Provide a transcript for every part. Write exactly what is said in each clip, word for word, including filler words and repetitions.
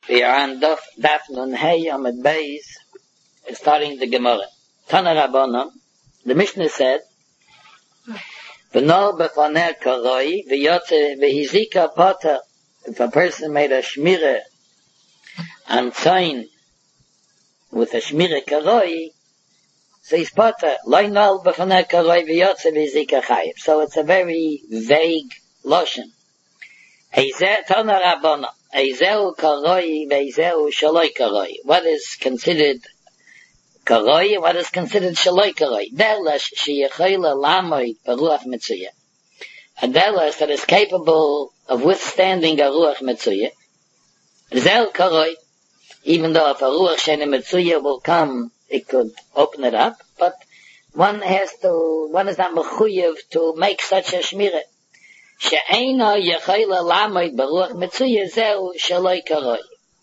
We are on Daf, Daf Nun Hey Amid Beis, starting the Gemara. Tana Rabbanon, the Mishnah said, V'no b'faneh karoi, v'yotze v'hizika pata. If a person made a shmira on tzayin with a shmira karoi, so he's pata. Lo nol b'faneh karoi, v'yotze v'hizika chayiv. So it's a very vague lotion. Eizeh Tana Rabbanon. Eizeu karoi veizeu shaloi karoi. What is considered karoi? What is considered shaloi karoi? Derlesh sheyechayla lamoid beruach mitzuyah. A derlesh that is capable of withstanding a ruach mitzuyah. Zeu karoi. Even though if a ruach sheni mitzuyah will come, it could open it up. But one has to, one is not mechuyev to make such a shmirah. She'eino yechayla lamoid beruach mitzuyah zeu shaloi karoi.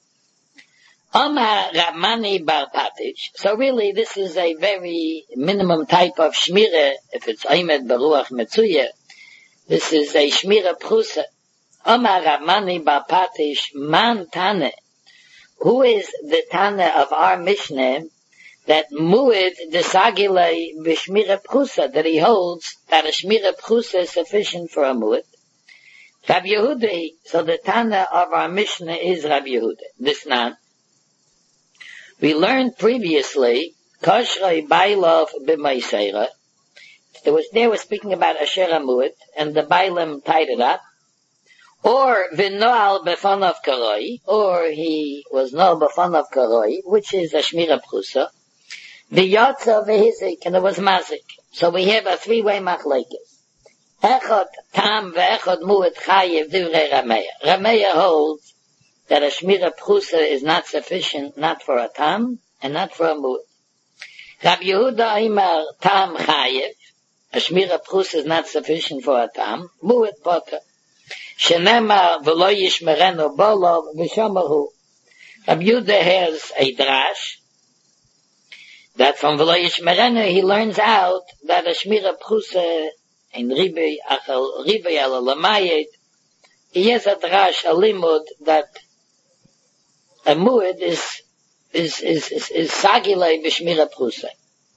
Omar Ramani bar Patich. So really this is a very minimum type of shmirah. If it's aimed beruach mitzuyah, this is a shmirah prusa. Omar Ramani bar Patich man tane. Who is the tane of our Mishnah that muid desagile b'shmira prusa, that he holds that a shmira prusa is sufficient for a muid? Rabbi Yehuda, so the Tana of our Mishnah is Rabbi Yehuda. This nan. We learned previously, Kashrei Bailov b'Maiseira. There was, they were speaking about Asher HaMuid, and the Bailam tied it up. Or V'noal b'Fanav Karoi, or he was no b'Fanav Karoi, which is a Shmira Prusa. V'yotza v'hizik, and it was Mazik. So we have a three-way machlekes. Echad tam ve'echad mu'et chayev divrei Rameya. Rameya holds that a shmira prusa is not sufficient, not for a tam, and not for a mu'et. Rabbi Yehuda Imar tam chayev. A shmira prusa is not sufficient for a tam. Mu'et poter. Shenemar v'lo yishmerenu bolov v'shomahu. Rabbi Yehuda has a drash that from v'lo yishmerenu he learns out that a shmira prusa in Ribe Achal Ribe Ala Lamayed, he has a drash, a limud, that a mu'ed is, is, is, is, is sagilei b'shmira prusa.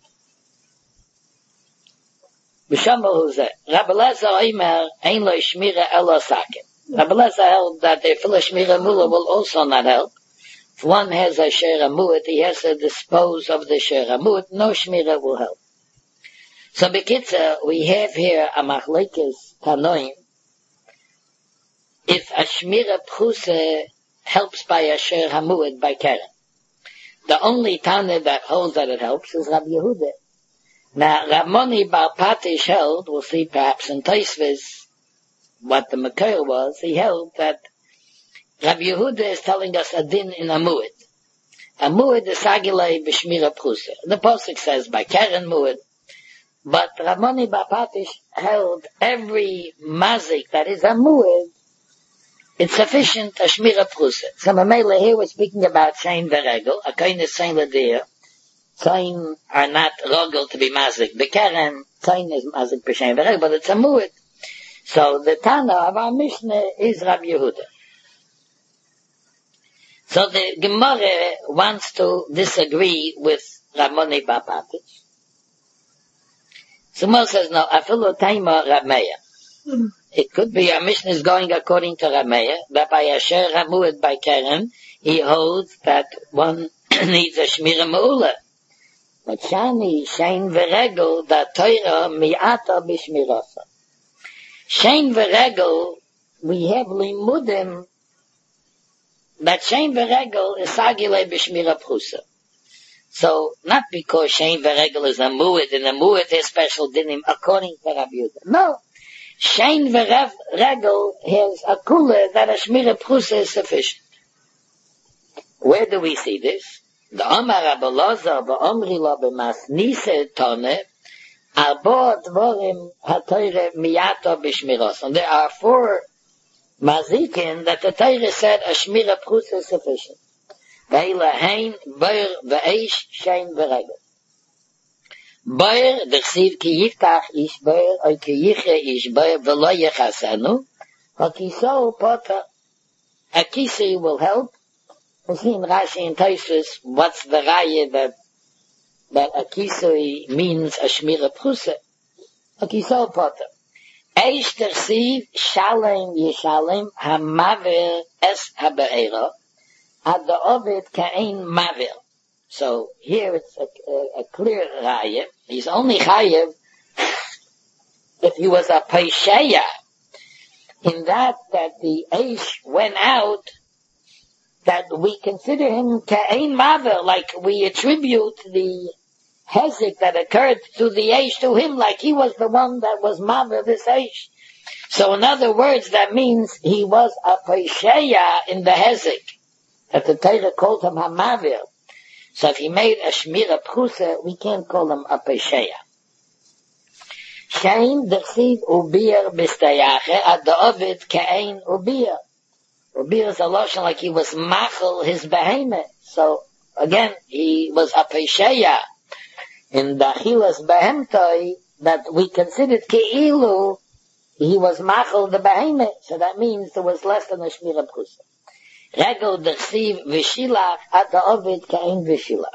B'shamar huzeh. Rabbi Lezer Omer, ein lo shmira elo sakin. Rabbi Lezer held that the full shmira mula will also not help. If one has a shera mu'ed, he has to dispose of the shera mu'ed, no shmira will help. So Bekitza, we have here a machlekes tanoim. If a shmira prusa helps by a sher hamuid by keren, the only tana that holds that it helps is Rabbi Yehuda. Now Ramoni bar Patish held, we'll see perhaps in Tosfos what the makar was. He held that Rabbi Yehuda is telling us a din in a muid. A muid is sagilei b'shmira prusa. The posuk says by keren muid. But Ramoni bar Patish held every mazik that is a mu'ed, it's sufficient a shmira prusa. So Mamela here was speaking about Shein Veregel, a kind of Shein Ladir. Shein are not rogel to be mazik. The Keren, Shein is mazik per Shein Veregel, but it's a mu'ed. So the Tana of our Mishnah is Rabbi Yehuda. So the Gemara wants to disagree with Ramoni bar Patish. So Mo says, no, afilu taima Rameya. It could be our Mishnah is going according to Rameya, that by Asher HaMu'ed by Keren, he holds that one needs a Shmira Me'ula. But Shani, Shein Veregel, that Torah mi'ata b'shmirasa. Shein Veregel, we have limudim, that Shein Veregel is sagile b'shmira prusa. So, not because Shein Veregel is a mu'ed, and a mu'ed has special dinim, according to Rabbi Yehuda. No. Shein Veregel has a kula that a shmira prusa is sufficient. Where do we see this? The Omar Rabbi Loza, Ba'omri lo b'masnise tone, arbo dvorim ha'toire miyato b'shmiros. And there are four mazikin that the Torah said a shmira prusa is sufficient. Veilahein, Boyer, Veish, Shein, Veregel. Boyer, der Siv, ki yiftach ish Boyer, or ki yiche ish Boyer, velo yechasenu, ha kiso pota. A kisi will help, We see in Rashi and Tosfos what's the raya that that a kisui means a shmira prusa, a kisoi potter. Eish tersiv shalem yishalem hamaver es habe'era ad the ovid ka'ein maver. So here it's a, a, a clear raya. He's only chayev if he was a peisheya, in that that the eish went out, that we consider him ka'ein maver, like we attribute the hezek that occurred to the eish to him, like he was the one that was maver this eish. So in other words, that means he was a peisheya in the hezek, that the Torah called him hamaver. So if he made a shmira prusa, we can't call him a peisheya. Shein dersiv ubir bistayache ad the ovid ka'ein ubir. Ubir is a lotion like he was machel his behemoth. So again, he was a peisheya in the achilas behemtoi, that we considered keilu he was machel the behemoth. So that means there was less than a shmira prusa. Regel dersiv v'shilach ad the ovid ka'ein v'shilach.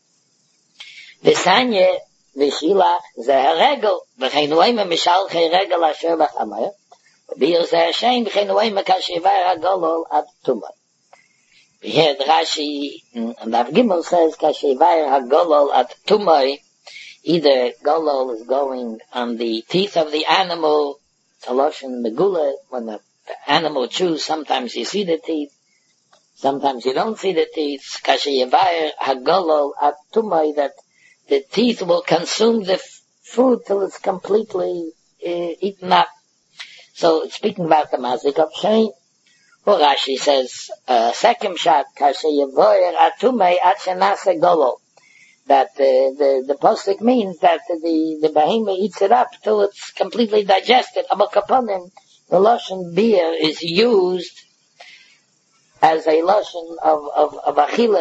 V'sanye v'shilach ze regel v'chein oime mishalchei regel asher b'chamer v'bir ze hashem v'chein oime kashivar hagolol ad tumah. Here the Rashi and Rav Gimel says kashivar hagolol ad tumah. Either golol is going on the teeth of the animal, taloshon megula, when the, the animal chews, sometimes you see the teeth, sometimes you don't see the teeth. Kashivar hagolol ad tumah, that the teeth will consume the f- food till it's completely uh, eaten up. So it's speaking about the mazik of shein. Or Rashi says, uh, second shot, kashivar atumei at shenase golol. That uh, the the posuk means that the the behemoth eats it up till it's completely digested. Abak upon him, the lashon beer is used as a lashon of of of achila.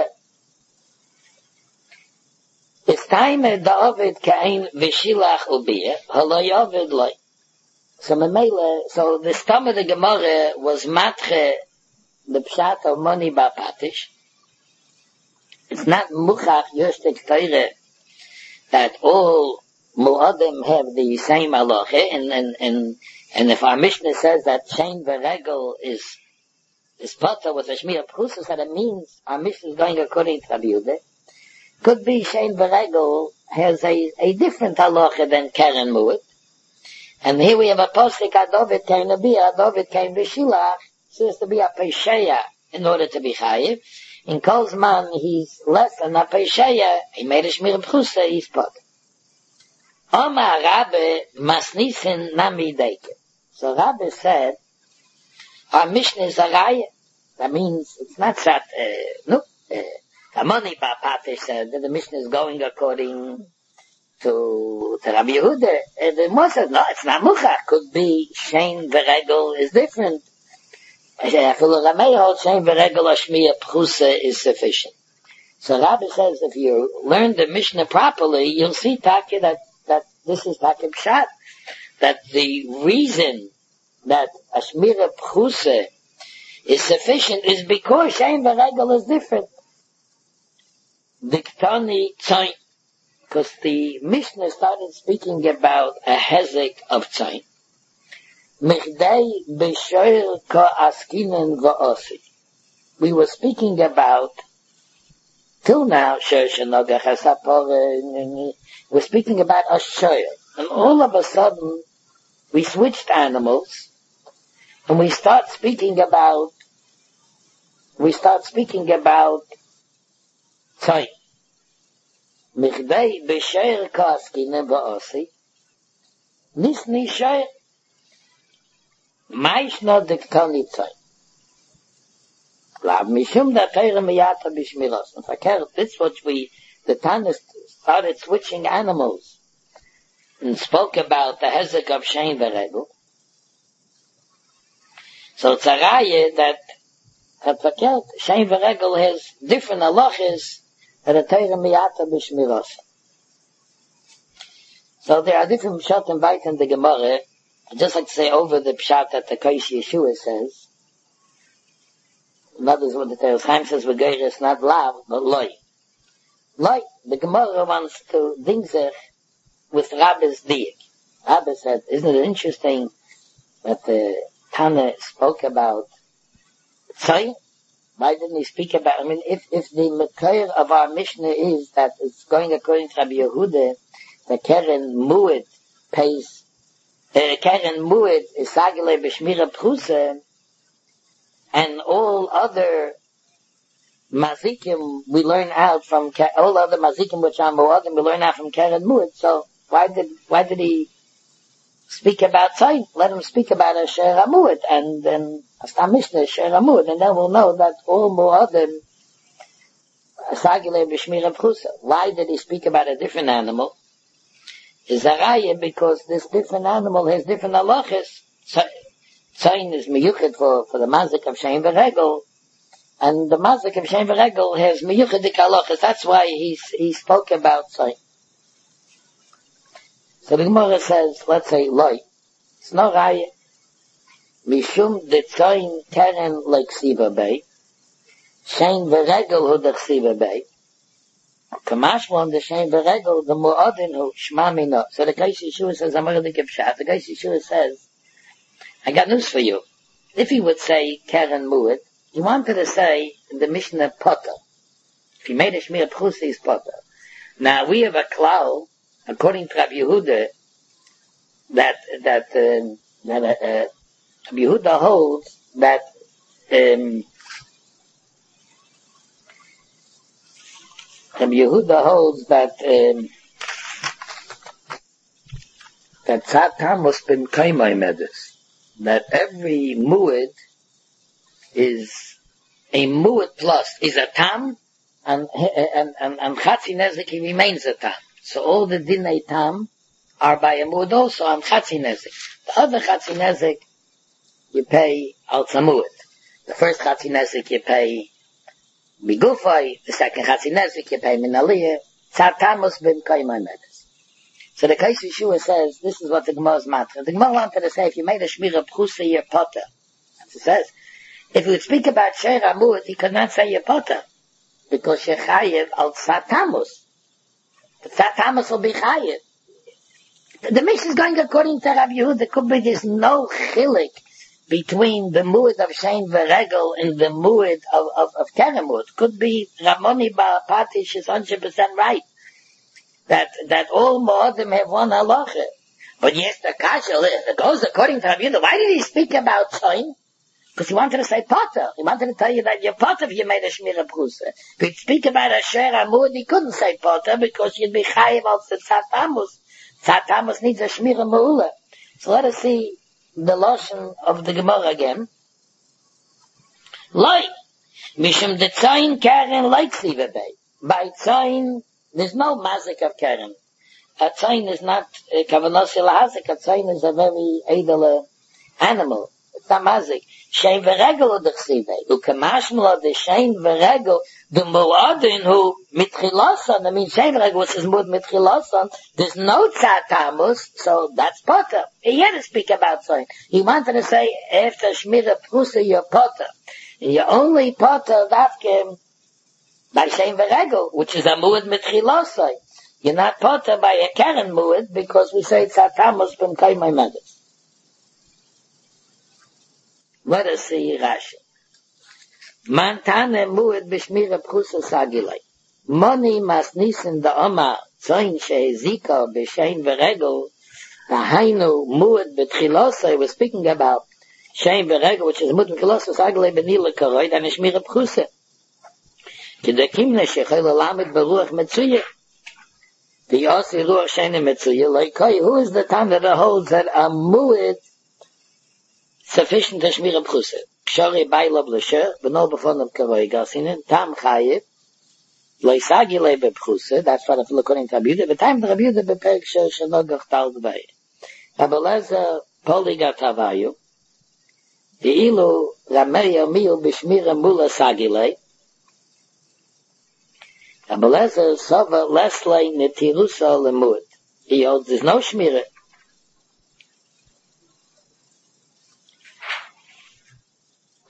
It's time the ovid kain v'shilach ubir halay ovid loy. So memela, so the stam of the Gemara was matche the pshat of money bapatish. It's not muchach yostek Torah that all mu'adim have the same halacha, and and and and if our Mishnah says that shein v'regel is is potter with a shmira prusa, that it means our Mishnah is going according to Rabbi Yehuda. Could be shein v'regel has a a different halacha than keren mu'at, and here we have a posik adovet kain abiyah adovet kain v'shilach, so it's to be a peisheya in order to be chayiv. In Kolzman, he's less than a peisheya. He made a shmira prusa, he's put. Omar Rabbe masnisin nami deke. So Rabbe said, our Mishnah is a raya. That means it's not that, uh, no, uh, Kamoni Papate said that the Mishnah is going according to, to Rabbi Yehuda. And the Moshe said, no, it's not muchach. Could be shein v'regel is different. Is sufficient. So Rabbi says if you learn the Mishnah properly, you'll see Taki that, that this is Taki Pshat, that the reason that a Shmira Pchusa is sufficient is because Shein V'Regel is different. Diktani Tzayin, because the Mishnah started speaking about a hezek of Tzayin. We were speaking about, till now, we're speaking about a shoyer. And all of a sudden, we switched animals, and we start speaking about, we start speaking about tzay. Michdei b'shoyer ka'askinen v'osi, nisni shoyer. Mais not the Ktani Tzay. Lab Mishum da Teire Miyata Bishmiros. And Fakir, this what we, the Tana started switching animals and spoke about the Hezek of Shein V'Regel. So it's a raya that at Fakir, Shein V'Regel has different halachas than the Teire Miyata Bishmiros. So there are different pshat and bait in the Gemara. I'd just like to say over the pshat that the Kosh Yeshua says, In other words, what the Teres Chaim says, V'geir is not lav, but loy. Loy, the Gemara wants to ding sich with Rabbi's diik. Rabbi said, isn't it interesting that the Tana spoke about Tzayin? Why didn't he speak about, I mean, if, if the Mekayr of our Mishnah is that it's going according to Rabbi Yehuda, the Keren Mu'id pays, uh, Keren Mu'id is Sagile B'Shmira Prusa, and all other Mazikim we learn out from, all other Mazikim which are Mu'adim we learn out from Keren Mu'id, so why did, why did he speak about Tzayin? Let him speak about Asher Hamu'id, and then Astam Mishnah Asher Hamu'id, and then we'll know that all Mu'adim Sagile B'Shmira Prusa. Why did he speak about a different animal? Is a raya because this different animal has different halachas. Tzayin is miyuchid for, for the mazik of Shein V'Regel, and the mazik of Shein V'Regel has miyuchidik halachas. That's why he, he spoke about Tzayin. So the Gemara says, let's say, loy. It's no raya. Mishum de Tzayin keren like Siva Bay. Shein V'Regel hu de Siva Bay. Kamashmon the Shein V'Regel, the Mu'adin hu Shma Mino. So the Geis Yeshua says, Amar de Kipshat. The Geis Yeshua says, I got news for you. If he would say keren Mu'ad, he wanted to say in the Mishnah Potter. If he made a Shmir Pchusi, he's Potter. Now we have a klal, according to Rabbi Yehuda, that, that, um, that, uh, Rabbi Yehuda holds that, um, Rabbi Yehuda holds that, um, that Tzad Tammuz ben Kaimai Medes, that every Mu'id is a Mu'id plus, is a Tam, and, and, and, and Chatzi Nezik, he remains a Tam. So all the Dinei Tam are by a Mu'id also on Chatzi Nezik. The other Chatzi Nezik, you pay al Tzamud. The first Chatzi Nezik you pay Bigufay, the second Chatzi Nezik you pay Minaliyah. Tzad Tammuz ben Kaimai Medes. So the Kais Yeshua says, this is what the Gemara is matter. The Gemara wanted to say, if you made a Shmira Pchusa, you're Potter. As it says, if you would speak about Sheir Amud, he could not say you're Potter. Because you're Chayiv al Tzad Tammuz. The Tzad Tammuz will be Chayiv. The Mishnah is going according to Rabbi Yehuda. There could be there's no chilik between the Mu'id of Shein V'Regel and the Mu'id of, of, of Keren Mu'id. Could be Ramoni Bar Patish is one hundred percent right. That, that all Mu'adim have one halacha. But yes, the Kasha, it goes according to Rabbi Yehuda. Why did he speak about Tzayin? Because he wanted to say Potter. He wanted to tell you that you're Potter if you made a Shmira Pchusa. If he'd speak about a Asher Amud, he couldn't say Potter because you'd be Chayiv al Tzad Tammuz. Tzad Tammuz needs a Shmira Me'ula. So let us see the Lashon of the Gemara again. Loi, Mishum de Tzayin Keren like Siva Bay. By Tzayin, there's no mazik of Keren. A Tzayin is not Kavanos Ilahazik. A Tzayin is a very edel animal. It's not mazik. Shein V'Regel the Chsivei. U Kamashmala the Shein V'Regel the Mu'adin who mitchilasan. I mean Shein V'Regel which is Mu'ad mitchilasan. There's no Tzad Tammuz, so that's Potter. He had to speak about Tzayin. He wanted to say after Shmira Pchusa you're Potter. You're only Potter Davkim by Shein V'Regel, which is a Mu'ad mitchilasan. You're not Potter by a Keren Mu'ad because we say Tzad Tammuz ben Kaimai Medes. Let us see Rashi. Man tane mu'ed b'shmira pchusa sagilei. Moni mas nisin da oma tzoin shehezika b'shein v'regel. Hainu mu'ed b'tchilosai. We're speaking about shein v'regel, which is mu'ed b'tchilosai sagilei b'nila karoid and shmira pchusa. Kedekimne shechel alamed b'ruach metzuye. The Yossi ruach shein metzuye. Like, who is the time that holds that a mu'ed sufficient to Shmira Pchusa? Kshori Baila B'Lasher, B'no B'Fonam Karoi Gasinin, Tam Chayiv, Loisagi Le B'Pchusa, that's what I feel according to Rabbi Yehuda, but time to Rabbi Yehuda B'Perek Sher Shenogach Tal Dvei. Rabbi Lezer Poligat Havayu, Ilu Rameya Miu B'Shmira Mula Sagile, Rabbi Lezer Sova Leslei Netirusa Lemud. He holds there's no Shmira.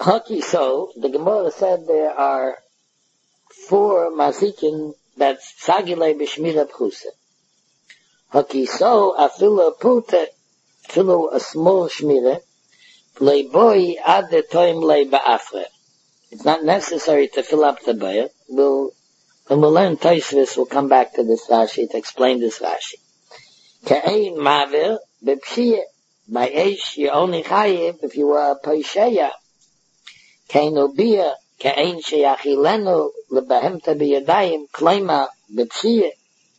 Haki, so, the Gemara said there are four mazikin that's sagile b'shmira pchusa. Haki, so, afilu puta, afilu a small shmira, leiboi ad the toim lei ba'afre. It's not necessary to fill up the bayah. We'll, when we'll learn Tosfos, we'll come back to this Rashi to explain this Rashi. Ka'ein ma'avir b'pshiyah. By Eish, you only chayiv if you are a Paisheya. Keinu bia, ke'ein sheyachilenu, lebahemta biyadayim, klema, b'pshiyah.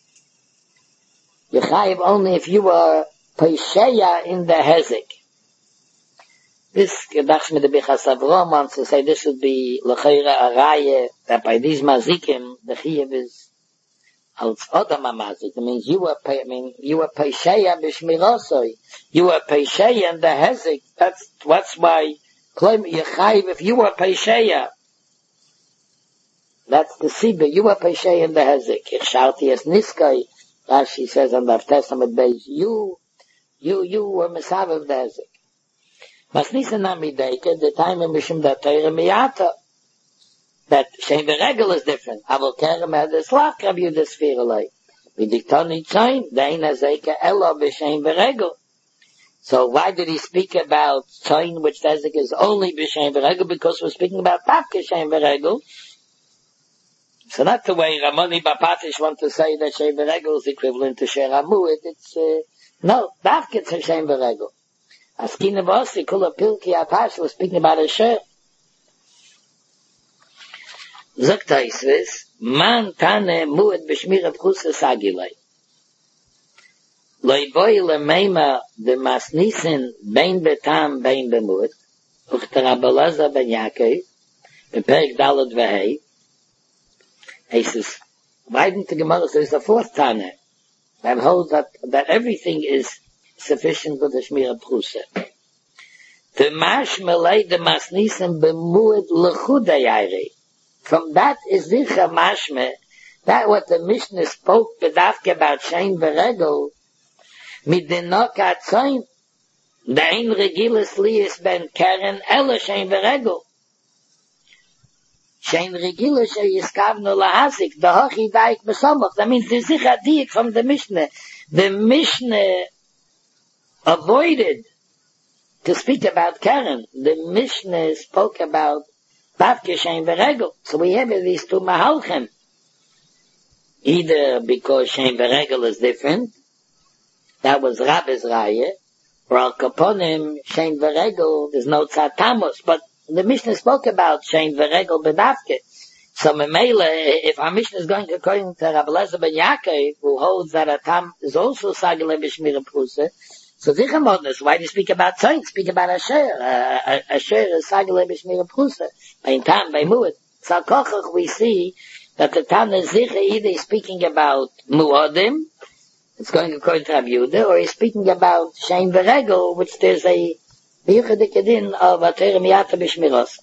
You chayiv only if you are Paisheya in the Hezek. This, Gedachs mit the Bichas Avrom wants to say this would be l'chayra araya, that by these mazikim, the chayiv is als Odam HaMazik. It means you were, I mean, you were Paisheya b'shmirosoi. You were Paisheya in the Hezek. That's, that's why, claim Yechayiv, if you were Paisheya. That's the Sibah. You were Paisheya in the Hezek. Ich shouti es Niskai. Rashi says on the Testament base, you, you, you were Mesav of the Hezek. Mas nisa namideike, the time in Mishim da Teire Miyata. That Shein Beregel is different. Aval Kerem had the Slav Rab Yudah Sfiralei. V'diktoni Tzayin, Dein Azeka Elo B'Shein Beregel. So why did he speak about Tzayin, which Tezek is only B'Shein Beregel? Because we're speaking about Tavke Shein Beregel. So not the way Ramoni Bapatish want to say that Shein Beregel is equivalent to Sher Amuit. It's, uh, no, Tavke to Shein Beregel. Askina Bosi, Kula Pilki Apash was speaking about a Sher. Sagt Tosfos, man tane muet b'shmira pchusa sagilei. Loi boi lemeima de masnisin bein betam bein bemuet, uchter Rabbi Elazar ben Yaakov, beperek Daled vehei. He says, why didn't the Gemara say it's the fourth tane? That holds that, that everything is sufficient for the shmira pchusa. The mash melei de masnisin bemuet lechudei yairei. From that is Zicha Mashme, that what the Mishnah spoke bedafke about Shein Beregel, mit den Nokat Zayin, the ein Regilis Liis ben Keren, Ela Shein Beregel. Shein Regilis she Yiskavnu Lahasik, the Hochi Daik Besomach. That means the Zicha Diik from the Mishnah. The Mishnah avoided to speak about Keren. The Mishnah spoke about Tavke Shein Beregel. So we have these two mahalchem. Either because Shein Beregel is different, that was Rabbi's Raya, or Al Kaponim, Shein Beregel, there's no Tzatamos, but the Mishnah spoke about Shein Beregel Bedavke. So Memele, if our Mishnah is going according to Rabbi Elazar ben Yaakov, who holds that a Tam is also Sagile B'Shmira Prusa, so Zicha Modnus, why do you speak about Tzayin? Speak about Asher. Uh, Asher is Sagile B'Shmira Prusa. By Tam, by Muad. So Kochach we see that the Tam is Zicha either speaking about Muadim, it's going according to Rabbi Yehuda, or he's speaking about Shein Beregel, which there's a B'Yichud Kedin of Ater Miyata B'Shmiros.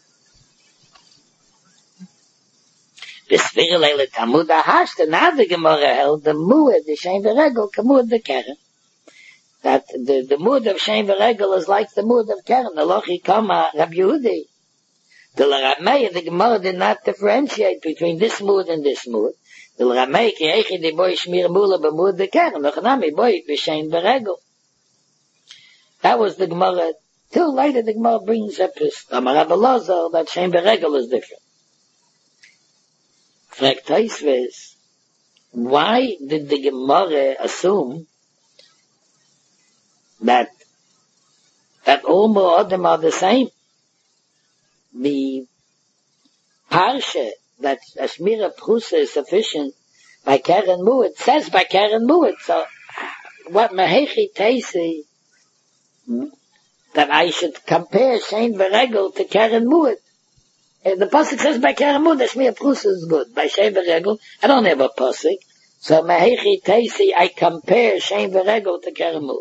The Sfira Leila Tamud HaHashta, now the Gemara held the Muad, the Shein Beregel, Kamud the Keren. That the, the mood of Shein Beregel is like the mood of Keren. The Lochi Kama Rabbi Yehudi. The Ramei, the Gemara did not differentiate between this mood and this mood. The Ramei, ki eichi di boy shmir mula b'mood the Keren. Lochanami boy b'Shein Beregel. That was the Gemara. Till later the Gemara brings up his Amar Rabbi Elazar that Shein Beregel is different. Fragt Tosfos, why did the Gemara assume that that all Mu'adim are the same? The Parsha, that Shmira Prusa is sufficient by Keren Mu'ad, says by Keren Mu'ad. So, what Mehechi Teisi, that I should compare Shein Beregel to Keren Mu'ad. The Pasuk says by Keren Mu'ad, the Shmira Prusa is good. By Shein Beregel, I don't have a Pasuk. So, Mehechi Teisi, I compare Shein Beregel to Keren Mu'ad.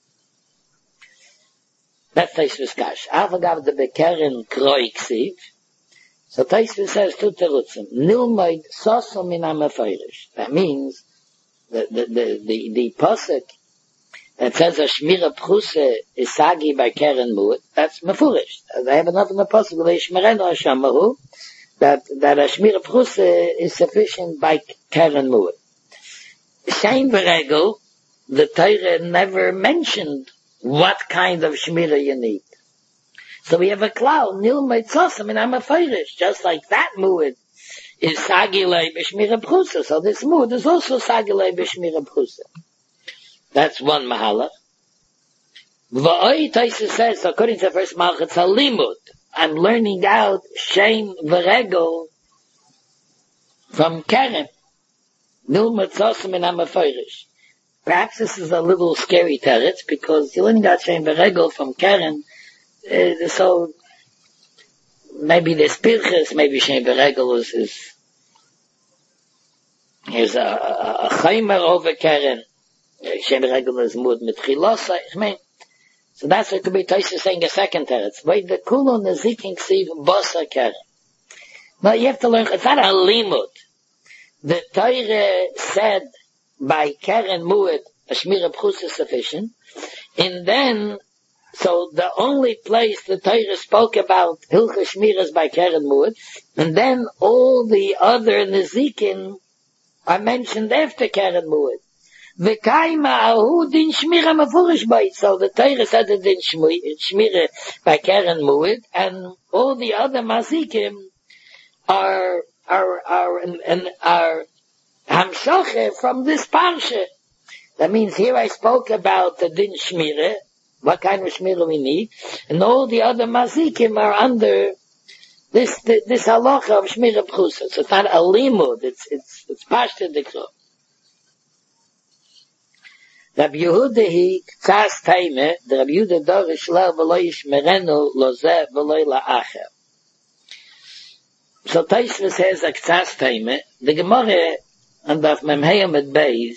That's Tosfos Kash. Avagav the Bekeren Kroi Ksiv. So Tosfos says two terutzim. Nilmoid Sosom min HaMeforish. That means the the the the, the pasuk that says a Shmira Prusa is Sagi by Keren Muad, that's Mefurish. I have enough in the possible Shmireno Hashamahu, that, that a Shmira Prusa is sufficient by Keren Muad. Shein Beregel, the Torah never mentioned what kind of Shmira you need. So we have a cloud, Nil Meitzosim, and I'm a Feirish, just like that Muad is Sagilei B'Shmira Prusa. So this Muad is also Sagilei B'Shmira Prusa. That's one Mahalach. V'oi Taisa says, according to the first Malach, it's a limud. I'm learning out Shein V'Regel from Keren. Nil Meitzosim, and I'm a Feirish. Perhaps this is a little scary teretz, because you're learning out Shein V'Regel from Keren. Uh, so maybe there's Pirches, maybe Shein V'Regel is, is here's a, a, a Chaimer over Keren. Shein V'Regel is Mud mit Chilosa. I mean, so that's what could be Taisa saying a second teretz. Wait, the Kulon Nezikin Ksiv Bosa Keren. Now you have to learn, it's not a limud. The Torah said by Keren Muad, a Shmira Prusa is sufficient, and then so the only place the Torah spoke about Hilcha Shmiras by Keren Muad, and then all the other Nezikin are mentioned after Keren Muad. V'kaima ahu din Shmira mafurish by. So the Torah said it din Shmira by Keren Muad, and all the other Mazikim are are are and, and are Hamshache from this parsha. That means here I spoke about the din Shmira, what kind of Shmira we need, and all the other Mazikim are under this this, this halacha of Shmira Prusa. So it's not a limud, it's it's it's pashta dikro. Rabbi Yehuda he tzas taime, the Rabbi Yehuda dorish la v'lo yishmerenu lo zeh v'lo la'acher. So Taisva says a tzas taime, the Gemara and Daf Memheim at Beis,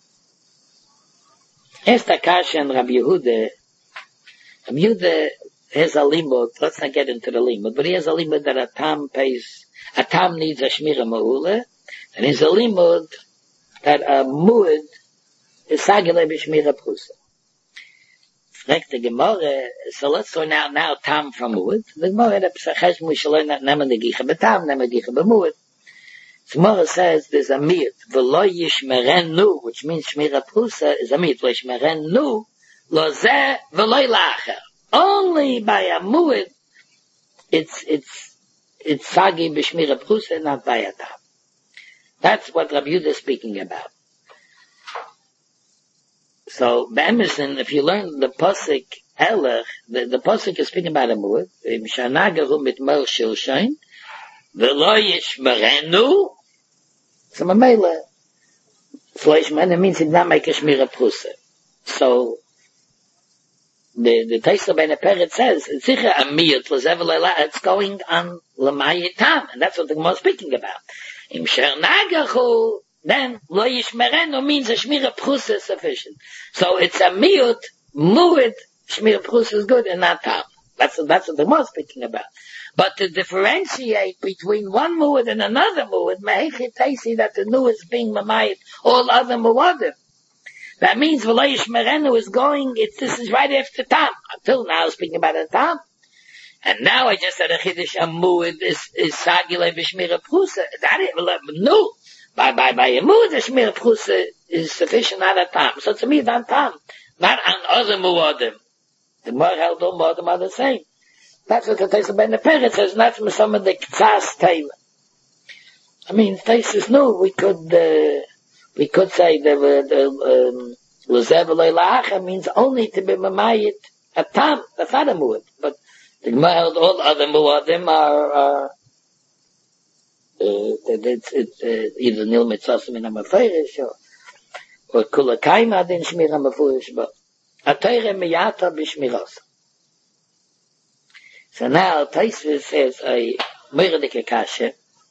asked Akasha and Rabbi Yehuda. Rabbi Yehuda has a limud, let's not get into the limud, but he has a limud that a tam pays, a tam needs a shmira ma'ula, and he's a limud that a muad is sagile b'shmira prusa. Fragt the Gemara, so let's learn out now tam from muad. The Gemara, the Pesach we shall learn that nema negicha b'tam, nema negicha b'muad. The Gemara says there's a miyut, v'lo yishmerenu, which means shmira prusa is a miyut, v'lo yishmerenu, lo zeh v'lo la'acher. Only by a muad, it's, it's, it's sagi b'shmira prusa, not by a tam. That's what Rabbi Yehuda is speaking about. So, Be'emerson, if you learn the Pasuk Elech, the, the Pasuk is speaking about a muad, im shanagahu mit mer shilshain, v'lo yishmerenu, so Mamela, v'lo yishmerenu means it did not make a shmira prusa. So, the, the Taisa Ben Peret says, it's sicher a miyut, it's going on l'mayitam, and that's what the Gemara is speaking about. Im shanagahu, then lo yishmerenu means a shmira prusa is sufficient. So it's a miyut, muad, shmira prusa is good and not tam. That's what, that's what the Gemara is speaking about. But to differentiate between one muad and another muad, mehechit taisi that the nu is being mamayit all other muadim. That means v'lo yishmerenu is going, it's, this is right after tam. Until now speaking about a tam. And now I just said a chiddush, a muad is, is sagile b'shmira prusa. That is, no. By, by, by a muad, the shmira prusa is sufficient on a tam. So to me, it's on tam. Not on other muadim. The more held all muadim are the same. That's what the Taisa Ben Peret says, not from some of the k'tzas taila. I mean, Taisa's no, we could, uh, we could say that the, l'zeh v'lo la'acher means only to be mamayit a tam. That's not a muad. But the Gemara held all other muadim are, are, Uh, it's, it's uh, either nil mitzasim in a mafurish or, or kula kaima din shmira mafurish, but a teire miyata b'shmiras. So now Taisva says a miradike kasha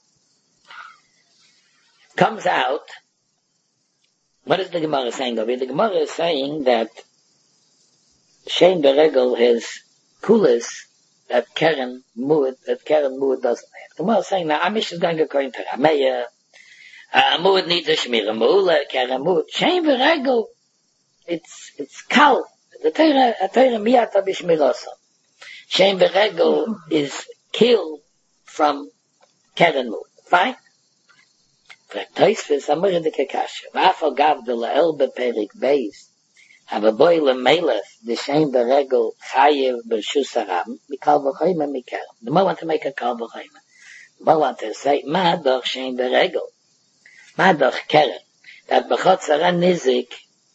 comes out. What is the Gemara saying over here? The Gemara is saying that Shein Beregel has kulas that Keren Muad, that Keren Muad doesn't have. The Gemara is saying now, Amish is going according to Rameya. Uh, Muad needs a Shmira Mu'ula, Keren Muad. Shein Beregel it's, it's kal. The Torah, the Torah miyata b'shmirasa. Shein v'regel is killed from keren mul. Fine? Toisves amur de kekasha. V'afal gav de la'el beperik beis. Have a boy lemelech, the shein v'regel chayev b'shus haram, mikal v'choyma mikal. The more want to make a kal v'choyma. The more want to say, ma doch shein v'regel. Ma doch keren. That b'chotzara nizik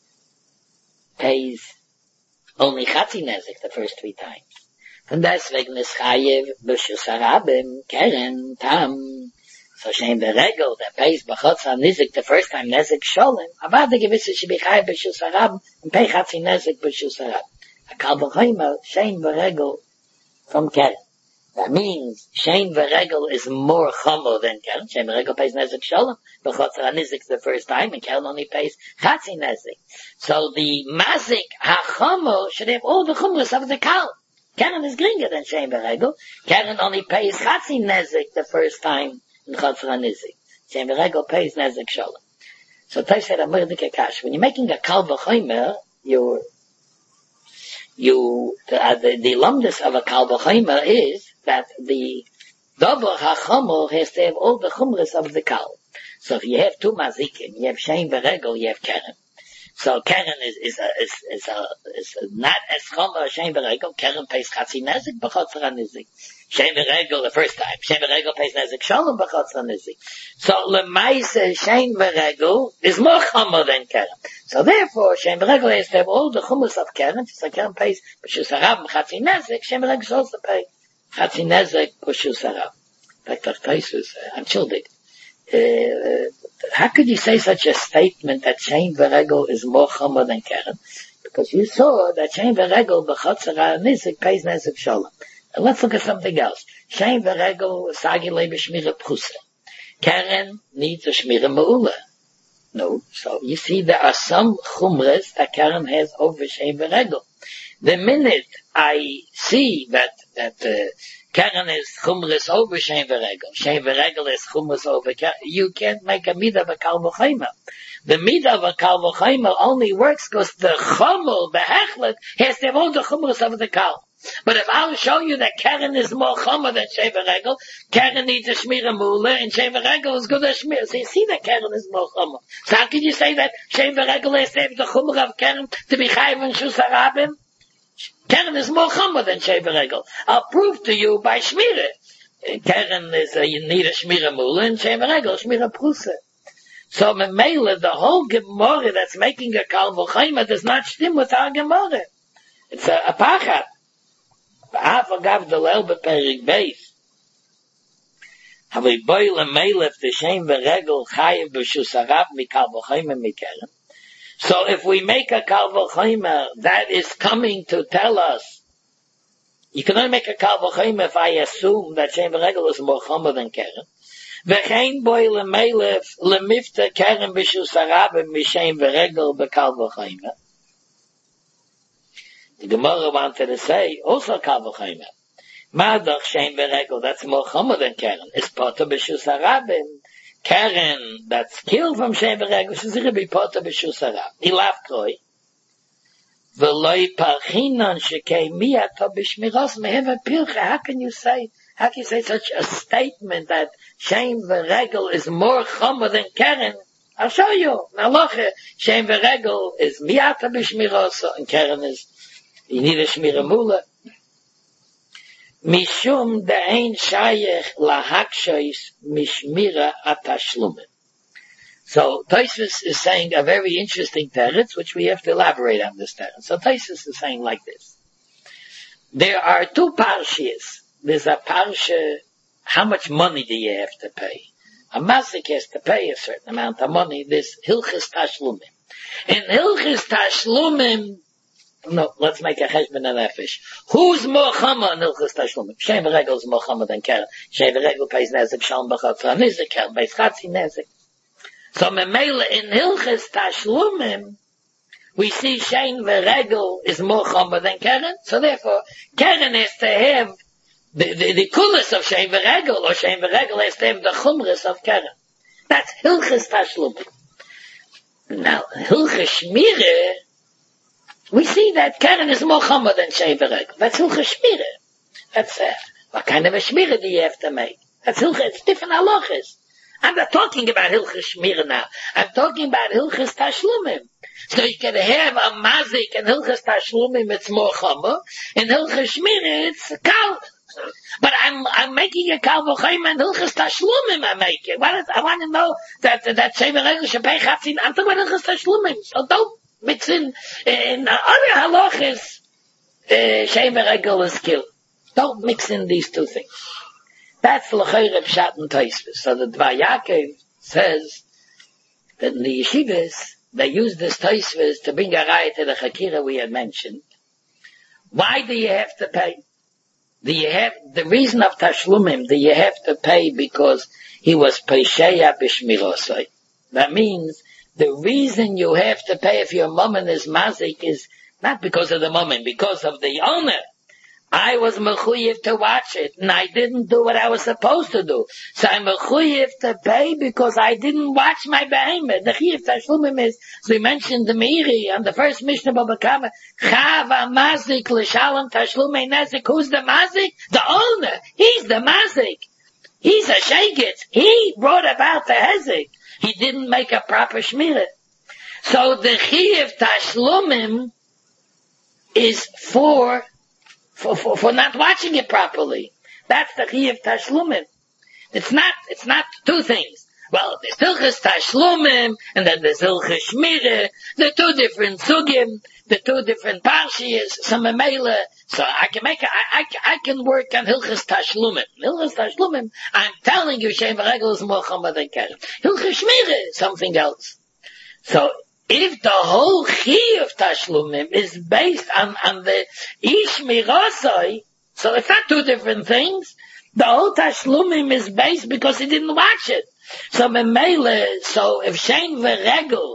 pays only chatzi nezik the first three times. And deswegen is chayev b'shus harabim, keren, tam. So shein v'regel that pays b'chotzara nizik the first time nezik sholem. Avad the gewisse should be chayev b'shus harabim and pay chatzi nezik b'shus harabim. A kal v'choyma shein v'regel from keren. That means shein v'regel is more chomo than keren. Shein v'regel pays nezik sholem. B'chotzara nizik the first time and keren only pays chatzi nezik. So the mazik ha-chomo should have all the chumras of the kal. Keren is geringer than shein v'regel. Keren only pays chatzi nezik the first time in chotzara nizik. Shein v'regel pays nezik sholem. So Tosh said, amur dike kash. When you're making a kal v'choymer, you're, you, the, uh, the, the lumdus of a kal v'choymer is that the dover ha-chomo has to have all the chumras of the kal. So if you have two mazikim, you have shein v'regel, you have keren. So keren is is a, is is a, is a, not as chomer as shein v'regel. Keren pays chatzi nezik b'chotzara nizik. Shein v'regel the first time. Shein v'regel pays nezik sholem b'chotzara nizik. So lemaise shein v'regel is more chomer than keren. So therefore shein v'regel has to have all the chumras of keren. Just like keren pays b'shus harab chatzi nezik. Shein v'regel is also pay chatzi nezik b'shus harab. In fact, I'm chilled. Uh, how could you say such a statement that shein v'regel is more chomer than keren? Because you saw that shein v'regel b'chotzara nizik pays nezik sholem. And let's look at something else. Shein v'regel sagile b'shmira prusa. Keren needs a shmira me'ula. No. So you see there are some chumras that keren has over shein v'regel. The minute I see that, that, uh, keren is chumras over shein v'regel, shein v'regel is chumras over keren, you can't make a midah of a kal v'choyma. The midah of a kal v'choyma only works because the chomel, the hechlet, has to have all the chumras of the kal. But if I'll show you that keren is more chomer than shein v'regel, keren needs a shmira mula, and shein v'regel is good as shmira. So you see that keren is more chomer. So how can you say that shein v'regel has to have the chomer of keren to be chayiv and shus harabim? Keren is more chomer than shein v'regel. I'll prove to you by shmira. Keren is a, you need a shmira mula, and shein v'regel shmira prusa. So memela, the whole Gemara that's making a kal v'choyma does not stem with our Gemara. It's a, a pachat. V'afal gav de leil beperik beis. Havei boi lemelef the shein v'regel chayev b'shus harab mikal v'choyma mikeren. So if we make a kal v'choyma, that is coming to tell us, you can only make a kal v'choyma if I assume that shein v'regel is more chomer than keren. V'chein boi lemelef lemifta keren b'shus harab mishein v'regel b'kal v'choyma. The Gemara wanted to say, also kal v'choyma. Madach shein v'regel, that's more chomer than keren. It's poter b'shus harabim. Keren, that's killed from shein v'regel, she's going to be poter b'shus harab. Ilav kroi. V'loi parchinon shekei miyato b'shmiros mehev pilcha. How can you say, how can you say such a statement that shein v'regel is more chomer than keren? I'll show you. Naloche, shein v'regel is miyato b'shmiros, and keren is you need a shmira mula. Mishum de'ein shayech lahakshois mishmira atashlumin. So Tosfos is saying a very interesting teretz, which we have to elaborate on this teretz. So Tosfos is saying like this. There are two parshas. There's a parsha, how much money do you have to pay? A mazik has to pay a certain amount of money. This hilchis tashlumim. In hilchis tashlumim, no, let's make a cheshbon nefesh. Who's more chomer in hilchos tashlumim? Shein v'regel is more chomer than keren. Shein v'regel pays nezik shalom b'chotzara nizik, keren pays chatzi nezik. So memela in hilchos tashlumim, we see shein v'regel is more chomer than keren. So therefore, keren has to have the the, the kulas of shein v'regel, or shein v'regel has to have the chumras of keren. That's hilchos tashlumim. Now hilchos shmira, We see that Keren is more chumma than Shein V'Regel. That's Hilchas Shmira. That's, uh, what kind of a Shmira do you have to make? That's Hilchas, it's different halachas. I'm not talking about Hilchas Shmira now. I'm talking about Hilchas Tashlumim. So you can have a mazik and Hilchas Tashlumim, it's more chumma. In Hilchas Shmira, it's kal. But I'm, I'm making a kal v'chaim and Hilchas Tashlumim I'm making. What is, I want to know that, that Shein V'Regel Shebei Chatzin, I'm talking about Hilchas Tashlumim. So don't mix in, in other halachas, uh, Shein V'Regel is killed. Don't mix in these two things. That's l'chayre pshat and Tosfos. So the Dvar Yaakov says that in the yeshivas, they use this Tosfos to bring a raya to the Chakira we had mentioned. Why do you have to pay? Do you have, the reason of Tashlumim, do you have to pay because he was Pesheya b'shmirosai? That means the reason you have to pay if your moment is mazik is not because of the moment, because of the owner. I was mechuyev to watch it, and I didn't do what I was supposed to do. So I'm mechuyev to pay because I didn't watch my behemoth. The chiyuv tashlumim is, so we mentioned the Meiri on the first Mishnah Baba Kama, Chava mazik l'shalom tashlumei nezik. Who's the mazik? The owner. He's the mazik. He's a shegitz. He brought about the hezek. He didn't make a proper shmirah. So the chiyuv tashlumim is for For, for, for not watching it properly. That's the chiyuv tashlumim. It's not, it's not two things. Well, there's hilchas tashlumim, and then there's hilchas shmirah. They're two different sugim, the two different parshiyas, some memela. So I can make, a, I, I, I can work on hilchas tashlumim. Hilchas tashlumim, I'm telling you, Shein V'Regel is more chumma than Keren. Hilchas shmirah is something else. So, if the whole chiyuv tashlumim is based on, on the ish mirasai, so it's not two different things. The whole tashlumim is based because he didn't watch it. So memele, so if Shein V'Regel,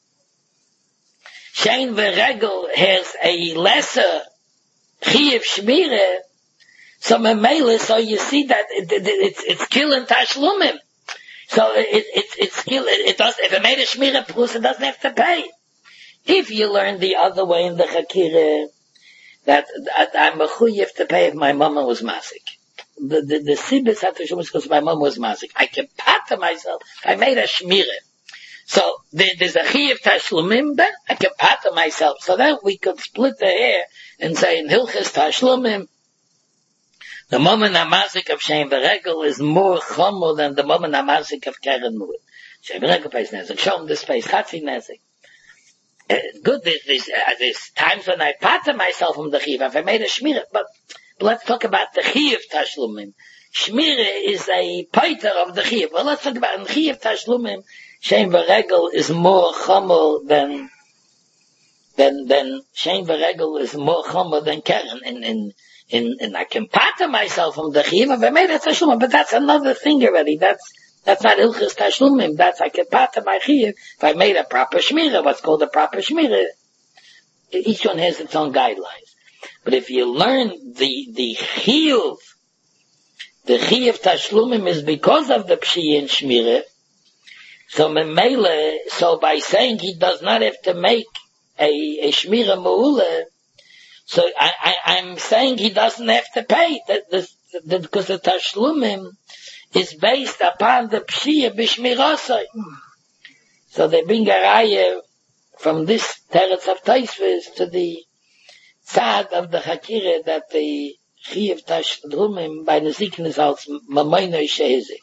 Shein V'Regel has a lesser chiyuv shmirah, so memele, so you see that it, it, it's, it's killing tashlumim. So it, it, it's still, it, it does, if it made a shmirah prus, it doesn't have to pay. If you learn the other way in the Chakira, that, that I'm mechuyev to pay if my mama was masik. The, the, the sibis had to show because my mom was masik. I can pat to myself, I made a shmirah. So there, there's a chiyuv tashlumim, then I can pat to myself. So then we could split the hair and say in Hilchas Tashlumim, the moment hamazik of Shein V'Regel is more chomo than the moment hamazik of Keren Mu'ud. Shein V'Regel pays nezik. Show him this pays chatzi nezik. Uh, good, there's, there's, uh, there's times when I patter myself from the chiyuv. I made a shmirah, but, but let's talk about the chiyuv tashlumim. Shmirah is a paiter of the chiyuv. Well, let's talk about in chiyuv tashlumim. Shein V'Regel is more chomo than than than Shein V'Regel is more chomo than Keren. In in In, and I can patter myself from the chiyuv if I made a tashlumim, but that's another thing already. That's, that's not ilchus tashlumim. That's, I can patter my chiyuv if I made a proper shmirah, what's called a proper shmirah. Each one has its own guidelines. But if you learn the, the chiyuv, the chiyuv tashlumim is because of the pshiyah and shmirah, so memele, so by saying he does not have to make a, a shmirah ma'ula, so I, I, I'm saying he doesn't have to pay that, that, that because the tashlumim is based upon the pshiyah b'shmirasai. So they bring a raya from this teretz of Tosfos to the tzad of the Chakira that the chiyuv tashlumim by nezikin is als mamayno shehizik.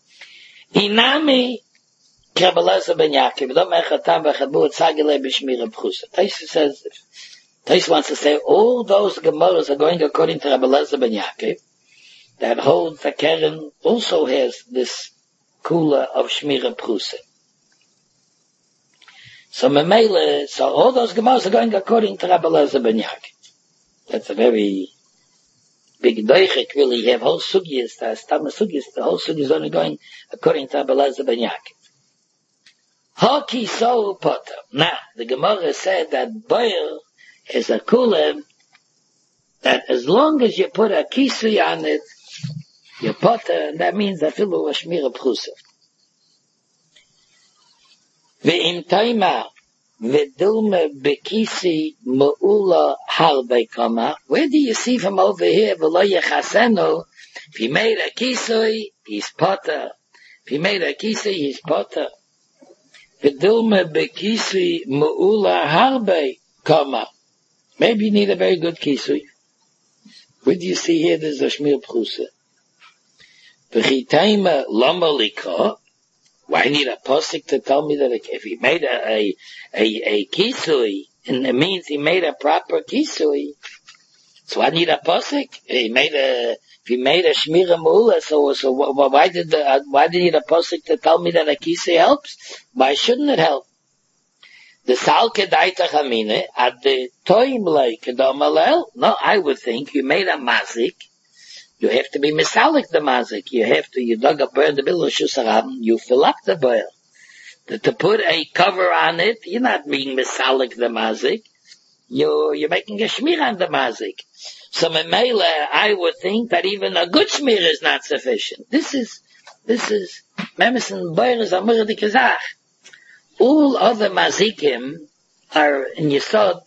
Inami Rabbi Eliezer ben Yaakov don't make a tam b'chadbu tzagile b'shmirah b'chusa. Tosfos says. Tosfos wants to say all those Gemaras are going according to Rabbi Eliezer ben Yaakov that holds that Keren also has this kula of Shmirah Prusa. So Memele, so all those Gemaras are going according to Rabbi Eliezer ben Yaakov. That's a very big doichik, really. You have whole sugyas, the Stama sugyas, the whole sugyas is only going according to Rabbi Eliezer ben Yaakov. Hoki so potter. Now, the Gemara said that Boyer is a kula that as long as you put a kisui on it, you put a, that means that filu a shmirah prusa. Ve'im taima, Vedulme bekisi me'ula harbe kama. Where do you see from over here, v'lo yechasenu, if he made a kisui, he's potter. If he made a kisui, he's potter. Vedulme bekisi me'ula harbe kama. Maybe you need a very good kisui. Where do you see here, there's a shmir pchusa. V'chitaima lama likah. Why need a posik to tell me that if he made a, a, a, a kisui, and it means he made a proper kisui, so I need a posik? He made a, if he made a shmira me'ula, so, so why did the, uh, why did he need a posik to tell me that a kisui helps? Why shouldn't it help? The salke daita chamine, at the toim like kedomalel, no, I would think you made a mazik, you have to be misalik the mazik. You have to, you dug a burr in the middle of Shusarabim, you fill up the burr. To, to put a cover on it, you're not being misalik the mazik. You're, you're making a shmir on the mazik. So memela, I would think that even a good shmir is not sufficient. This is, this is, memesen burr is a murdi kazach. All other mazikim are in Yesod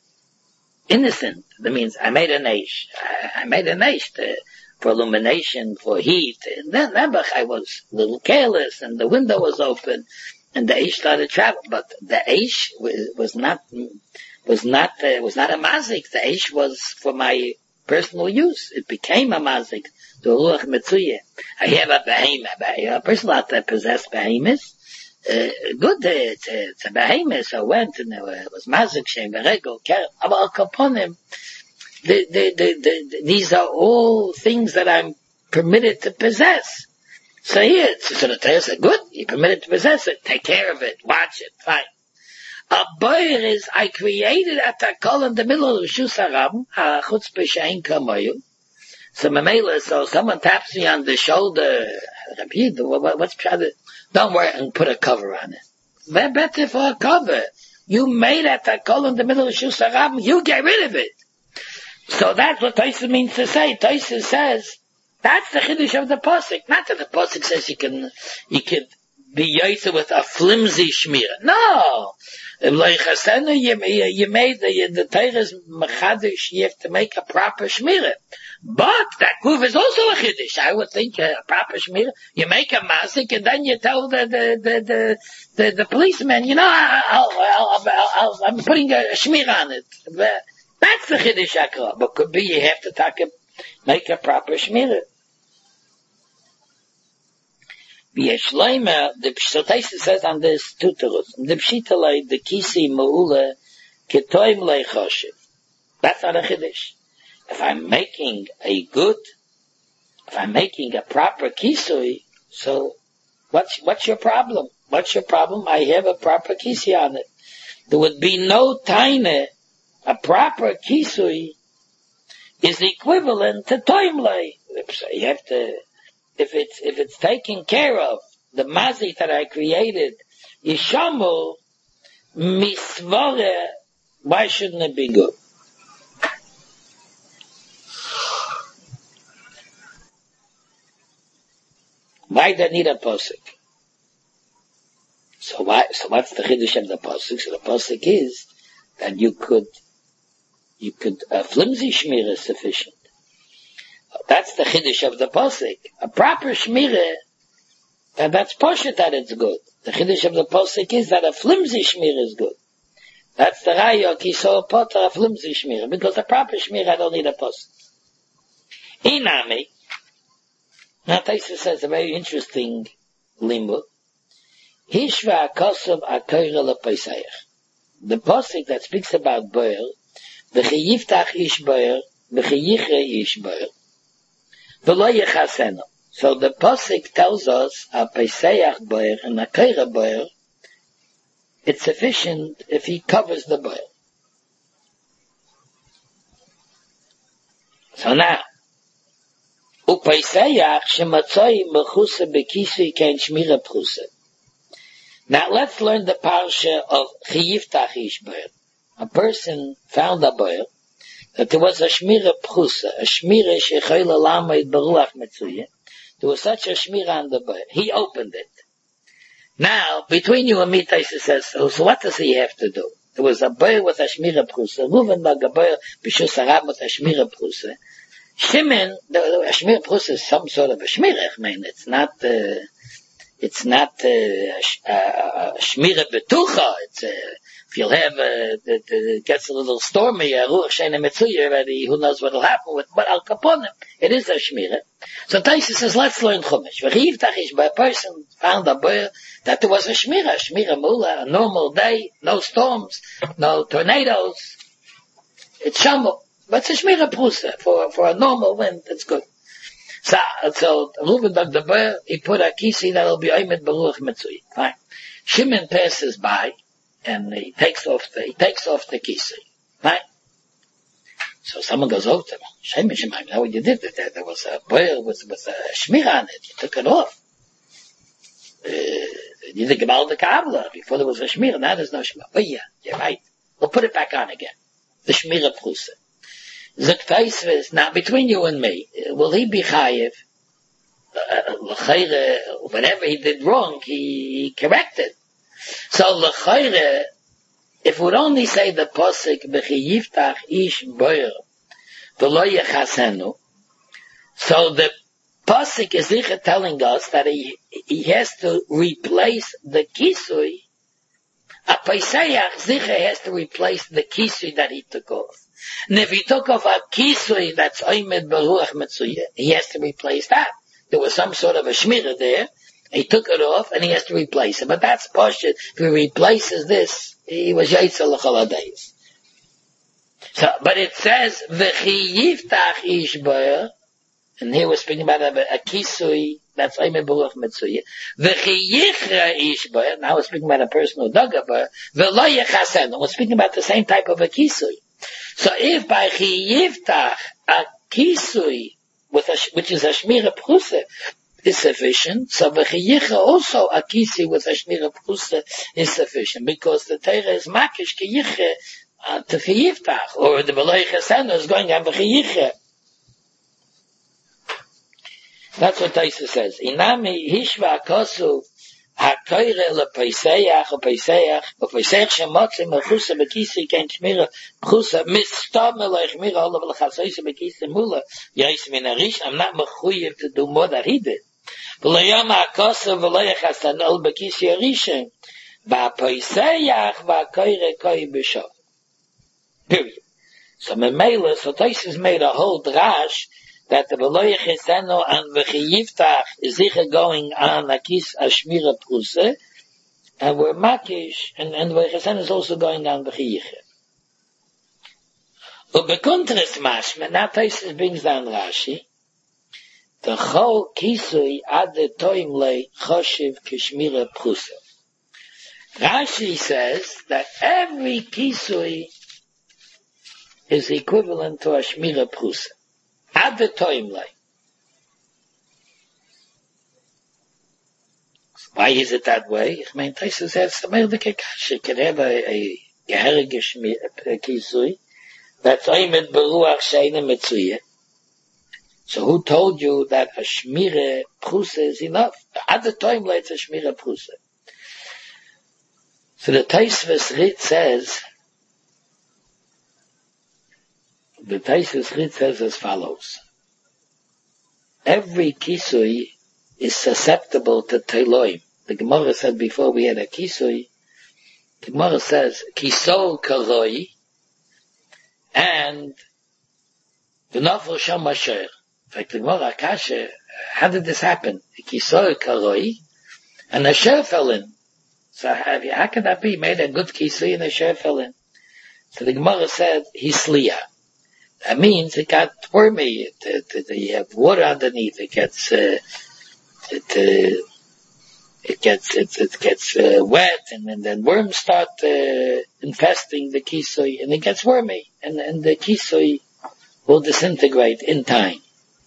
innocent. That means I made an eish. I, I made an eish to, for illumination, for heat. And then Nebuch, I was a little careless, and the window was open, and the eish started traveling. But the eish was not, was not, uh, was not a mazik. The eish was for my personal use. It became a mazik. The ruach metzuye. I have a behemoth. A person out there possessed behemoths. Uh, good, uh, it's, uh, it's a behemoth. So I went, and uh, it was mazik, shem, beregel, kerem. But upon him, The, the, the, the, these are all things that I'm permitted to possess. So here, so the Torah said, good, you're permitted to possess it, take care of it, watch it, fine. A boyer is, I created a takol in the middle of Shus Harabim, a chutzpah she'ein kamoyu. So Mamela, so someone taps me on the shoulder, what, what's, don't worry, and put a cover on it. They're better for a cover. You made a takol in the middle of Shus Harabim, you get rid of it. So that's what Taisa means to say. Taisa says, that's the chiddush of the pasuk. Not that the pasuk says you can, you can be yoytze with a flimsy shmira. No! You, you made the, the Torah's mechadish, you have to make a proper shmira. But that move is also a chiddush. I would think a proper shmira. You make a masik and then you tell the, the, the, the, the, the policeman, you know, I'll, I'll, I'll, I'll, I'm putting a shmira on it. That's the Chiddush HaKra. But could be you have to take a, make a proper shmirah. V'yeshleima, the Pshitaisa says on this tutorus, the Pshitalei, the Kisi Ma'ula, Ketoim Lei Choshev. That's not a Chiddush. If I'm making a good, if I'm making a proper Kisui, so what's, what's your problem? What's your problem? I have a proper Kisi on it. There would be no taine. A proper kisui is equivalent to toimlei. You have to, if it's, if it's taken care of, the mazik that I created, yishamu misvore, why shouldn't it be good? Why do I need a posik? So why, so what's the chiddush of the posik? So the posik is that you could You could, a flimsy shmira is sufficient. That's the chiddush of the posik. A proper shmira, and that's poshut that it's good. The chiddush of the posik is that a flimsy shmira is good. That's the raya, kiso potter, a flimsy shmira, because a proper shmira I don't need a posik. Inami, now Taisa says a very interesting limbo. Hishva akosov akoyra lepaisayach. The posik that speaks about boil, V'chiyiftach ish boyer, v'chiyichre ish boyer, v'lo yechasenu. So the Pasuk tells us, a Pesach boyer and a Keira boyer, it's sufficient if he covers the boyer. So now, u'Pesach shematzoi mechusa bekisui kein shmira pchusa. Now let's learn the parsha of Chiyiftach ish boyer. A person found a boyer, that there was a shmira pchusa, a shmira shechayla lamed beruach metzuye. There was such a shmira on the boyer. He opened it. Now, between you and me, Taisa says, so, so what does he have to do? There was a boy with a shmira prusa. Reuven lag a boy b'shus harab with a shmira prusa. Shimon, the, the shmira prusa is some sort of a shmira. I mean, it's not, uh, it's not uh, a, a shmira betucha. It's uh, if you'll have, uh, the, the, it gets a little stormy, a ruach sheina metzuya already, who knows what'll happen with, but al kaponim, it is a shmira. So Taisa says, let's learn chumash. V'chiyivtach ish by a person found a boy that there was a shmira, shmira mula, a normal day, no storms, no tornadoes. It's shambo. But it's a shmira prusa. For, for a normal wind, it's good. So, so, Reuven dug the boy, he put a kisi that'll be oimed beruach metzuya. Fine. Shimon passes by, and he takes off the, he takes off the kisi. Fine. So someone goes over to him. Shimon, Shimon, I know what you did. There, there was a boy with, with a shmira on it. You took it off. Uh, you think about the Kabbalah. Before there was a shmira, now there's no shmira. Oh yeah, you're right. We'll put it back on again. The shmira prusa. Zuk now between you and me, will he be chayiv? L'chayre, uh, whatever he did wrong, he, he corrected. So l'chayre, if we would only say the posik b'chi yiftach ish boyer v'lo yechasenu, so the pasuk is sicher telling us that he he has to replace the kisui. A Pesach sicher has to replace the kisui that he took off. And if he took off a kisui that's oimed beruach metzuya, he has to replace that. There was some sort of a shmira there. He took it off and he has to replace it. But that's poshut. If he replaces this, he was yaitzel l'chol hadayis. So, but it says v'chi yiftach ish boyer. And here we're speaking about a, a kisui that's oimed beruach metzuya. V'chi yichra ish boyer. Now we're speaking about a person who dug a boyer. V'lo yechasen. We're speaking about the same type of a kisui. So if by chi yiftach a kisui with a, which is a shmira prusa is sufficient, so v'chi yichra also a kisui with a shmira prusa is sufficient because the Torah is makish ki yichra uh, to chi yiftach, or the v'lo yechasen is going on v'chi yichra. That's what Taisa says. Inami hishva kosu hakoyre le peiseach o peiseach o peiseach shemotze mechusa bekisi ken shmira mechusa mistam le shmira olav lechasoisa bekisi mula yais min arish. I'm not mechuyev to do more that he did. V'layam hakosu v'layachas ol bekisi arishin ba peiseach v'hakoyre koi b'shov. Period. So memela, so Taisa's made a whole drash that the Beloyach Eseno and V'chi Yiftach is sicher going on a kis a shmira prusa, and we're makish, and, and Beloyach Eseno is also going on V'chi Yichra. Ubekontras mashma, now Taisus brings down Rashi, the whole kisui ad the toim le choshev kishmira prusa. Rashi says that every kisui is equivalent to a shmira prusa. At the time, like. Why is it that way? I mean, Taisa says, the Merdeke Kasha can have a, a geherige kisui that's oimed beruach sheina metzuya. So who told you that a shmira prusa is enough? At the time, like, it's a shmira prusa. So the Taisvus Rit says, the Taisus Rit says as follows. Every kisui is susceptible to teloim. The Gemara said before we had a kisui, the Gemara says, kisol karoi, and the nafel sham asher. In fact, the Gemara Akasha, how did this happen? Kisol karoi, and asher fell in. So how, how can that be? He made a good kisui and asher fell in. So the Gemara said, he's sliya. That means it got wormy. It, it, it, you have water underneath. It gets, uh, it, uh, it gets, it, it gets uh, wet, and, and then worms start uh, infesting the kisui, and it gets wormy, and, and the kisui will disintegrate in time.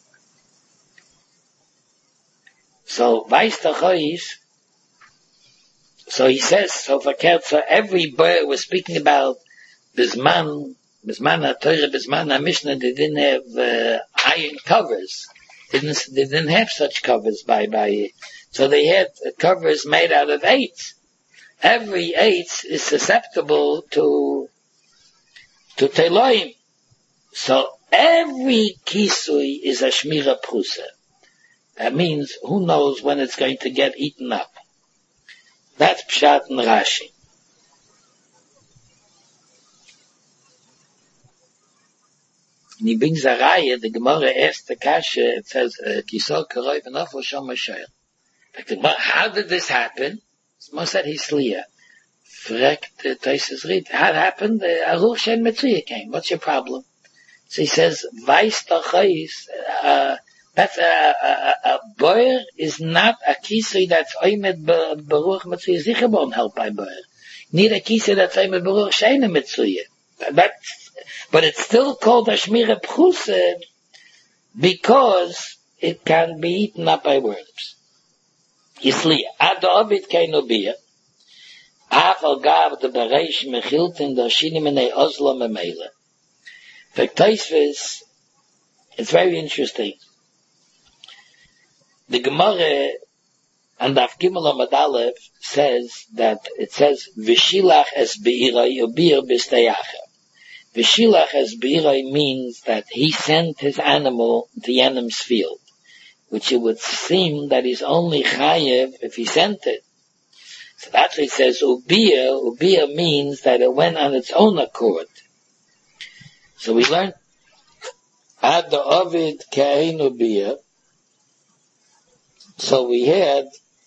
So, Vais Tachois, so he says, so for Kertzer, every bird was speaking about Bisman, Bisman HaTorah, Bisman HaMishnah, they didn't have uh, iron covers. They didn't, they didn't have such covers by, by, So they had covers made out of eitz. Every eitz is susceptible to, to teloim. So every kisui is a shmira prusa. That means who knows when it's going to get eaten up. That's Pshat and Rashi. And he brings a raya, the Gemara asks the Kasha, it says, Kisol Karoi V'nofo Shom HaShoyer. How did this happen? Moshe said he's Sliya. Frekt Tosis Rit. How it happened? Aruch Shen Metzuya came. What's your problem? So he says, Vais Tachais, uh, that's a, a, a, a boer is not a kisui that's oimed beruch Metzuya. Sicher won't help by boer. Need a kisui that's oimed beruch Sheina Metzuya. That's, but it's still called a shmira prusa because it can be eaten up by worms. Yisliya. Ad ovid keinu bia. Afal gav de bereish mechiltin da shini menei ozla memele. Vektaisvis, it's very interesting. The Gemara and Daf Gimel Amud Aleph says that it says v'shilach es be'ira yobir b'steyacha. V'shilach es be'ira means that he sent his animal to Yenem's field, which it would seem that he's only chayev if he sent it. So that's why it says ubia. Ubia means that it went on its own accord. So we learned ad the ovid kein ubia. So we had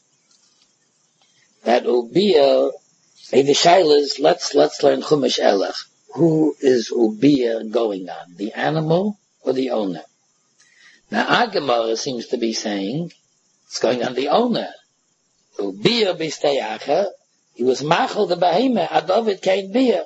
that ubia. Hey, the shailas. Let's let's learn Chumash Elach. Who is ubia going on? The animal or the owner? Now, our Gemara seems to be saying it's going on the owner. Ubia b'steyacha, he was machal the behemah, adovid kein bia.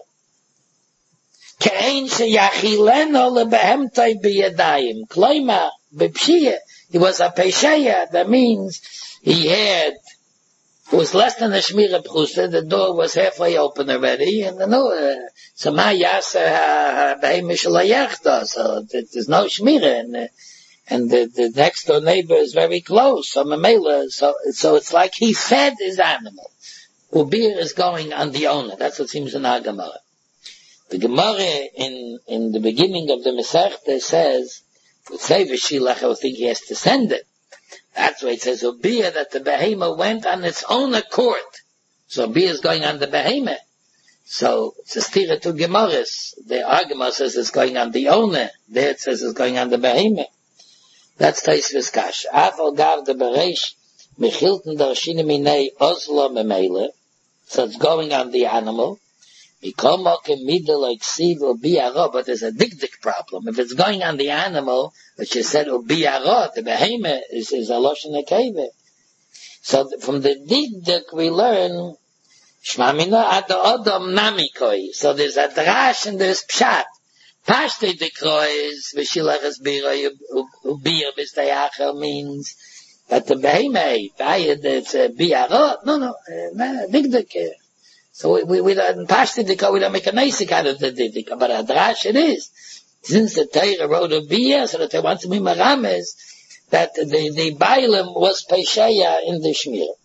Kein sheyachileno lebehemtai b'yadayim. Kloima b'pshiyah. He was a pesheya. That means he had, it was less than a shmira prusa. The door was halfway open already, and the no, uh, so ma yasa behemah shalayachta. So there's no shmira, and uh, And the, the next door neighbor is very close. So Mamela, so, so it's like he fed his animal. Ubir is going on the owner. That's what seems in our Gemara. The Gemara in, in the beginning of the Masechta says, would say V'shilach, I would think he has to send it. That's why it says Ubir, that the behemoth went on its own accord. So Ubir is going on the behemoth. So it's a stira to Gemaras. The Gemara says it's going on the owner. There it says it's going on the behemoth. That's Taisvis Kash. Afal gav de bereish mechilten darshini minei ozla memele. So it's going on the animal. Mikomokim midel like siv ubiyaro, but there's a dik-dik problem. If it's going on the animal, which is said ubiyaro, the behemoth is, is a loshen akeve. So from the dik-dik we learn shmamina ad odom namikoi. So there's a drash and there's pshat. Pashte de krois, v'shilach es bira ubir b'steyacha means that the behemoth, it's a biyarot. No, no, no, dik-dik. So we, we, we don't, Pashte de krois, we don't make a nice out of the dik-dik, but a drash it is. Since the Torah wrote a biyah, so that they want to be marames, that the, the Bailam was pesheya in the Shmir.